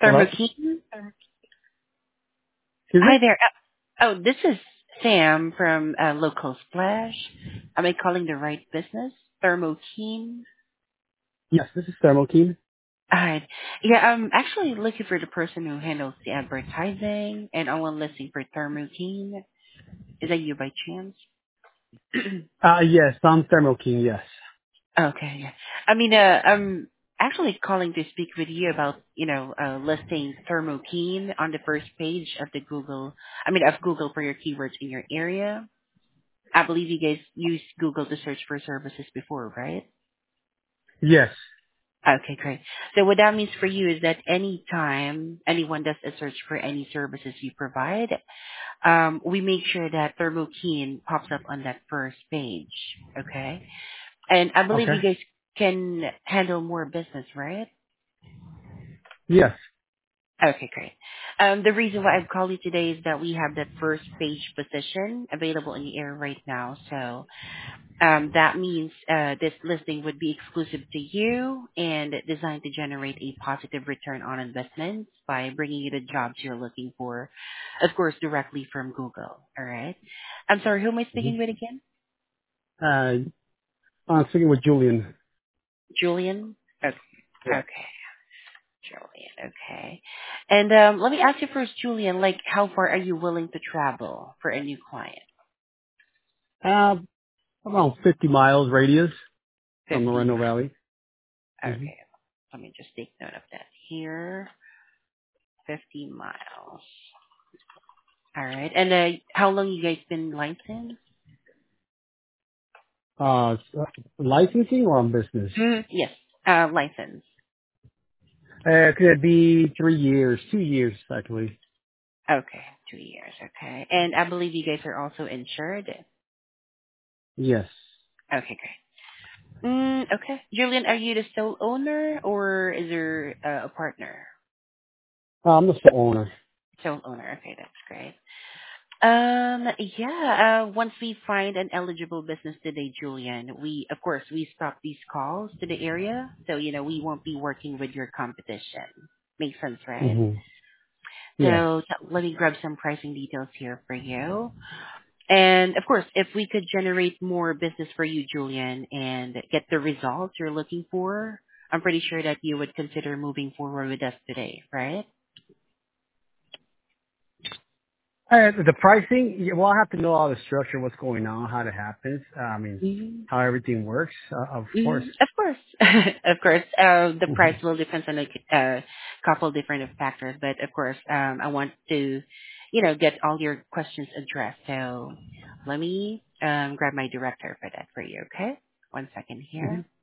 Hello? Thermo King? Excuse me? Hi there. This is Sam from Local Splash. Am I calling the right business? Thermo King? Yes, this is Thermo King. Alright. Yeah, I'm actually looking for the person who handles the advertising and online listing for Thermo King. Is that you by chance? Yes, I'm Thermo King, yes. Okay, yeah. I'm actually calling to speak with you about, listing Thermo King on the first page of of Google for your keywords in your area. I believe you guys used Google to search for services before, right? Yes. Okay, great. So what that means for you is that anytime anyone does a search for any services you provide, we make sure that Thermo Keen pops up on that first page. Okay? And I believe Okay. you guys can handle more business, right? Yes. Okay, great. The reason why I've called you today is that we have that first page position available in the air right now. So that means this listing would be exclusive to you and designed to generate a positive return on investment by bringing you the jobs you're looking for, of course, directly from Google. All right. I'm sorry, who am I hmm speaking with again? I'm speaking with Julian. Julian? Okay. Yeah. Okay. Julian, okay. And let me ask you first, Julian, like how far are you willing to travel for a new client? Around 50 miles radius from 50 Moreno miles. Valley. hmm Okay. Let me just take note of that here. 50 miles. All right. And how long you guys been licensed? Licensing or on business? Yes, license. Could it be 3 years? 2 years, actually. Okay, 2 years. Okay. And I believe you guys are also insured. Yes. Okay, great. Okay. Julian, are you the sole owner or is there a partner? I'm the sole owner. Sole owner. Okay, that's great. Once we find an eligible business today, Julian, of course, we stop these calls to the area. So, we won't be working with your competition. Makes sense, right? hmm Yes. So let me grab some pricing details here for you. And of course, if we could generate more business for you, Julian, and get the results you're looking for, I'm pretty sure that you would consider moving forward with us today, right? The pricing, well, I have to know all the structure, what's going on, how it happens. How everything works, of course. Of course. Of course. The price will depend on a couple different factors, but of course, I want to, get all your questions addressed. So let me grab my director for that for you, okay? 1 second hmm here.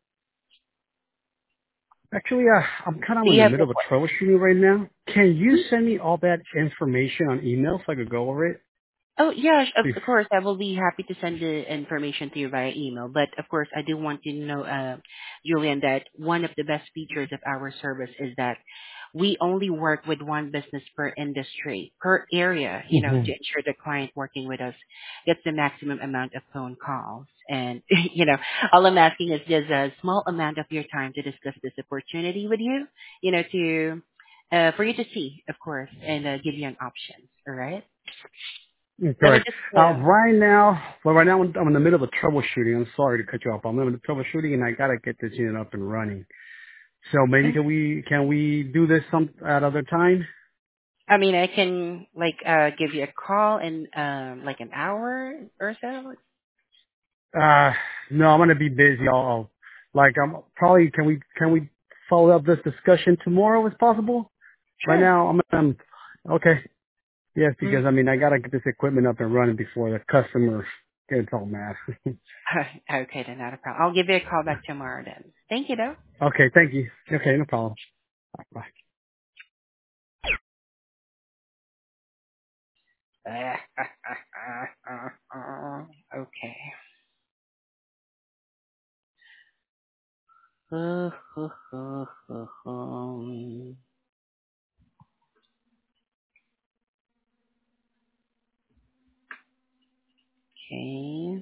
Actually, I'm kind of Do in you the have middle of a troubleshooting right now. Can you send me all that information on email so I could go over it? Oh, yeah, Bef- of course. I will be happy to send the information to you via email. But of course, I do want you to know, Julian, that one of the best features of our service is that we only work with one business per industry, per area, to Mhm. ensure the client working with us gets the maximum amount of phone calls. And, all I'm asking is just a small amount of your time to discuss this opportunity with you, for you to see, of course, and give you an option. All right? Let me Correct. just Right now I'm in the middle of a troubleshooting. I'm sorry to cut you off. I'm in the troubleshooting and I gotta get this unit up and running. So maybe can we do this some at other time? I can give you a call in like an hour or so. Uh, no, I'm gonna be busy. I'm probably can we follow up this discussion tomorrow if possible? Right Sure. now okay. Yes, Mm. because I gotta get this equipment up and running before the customer gets all mad. Okay, then not a problem. I'll give you a call back tomorrow then. Thank you though. Okay, thank you. Okay, no problem. Bye. Okay. Okay.